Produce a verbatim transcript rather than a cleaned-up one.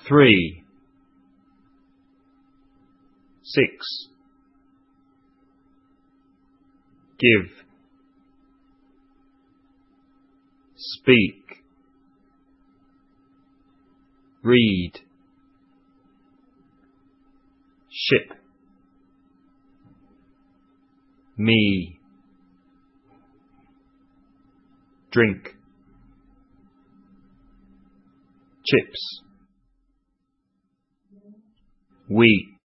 three, six, give, speak, read, ship, me, drink, chips, we.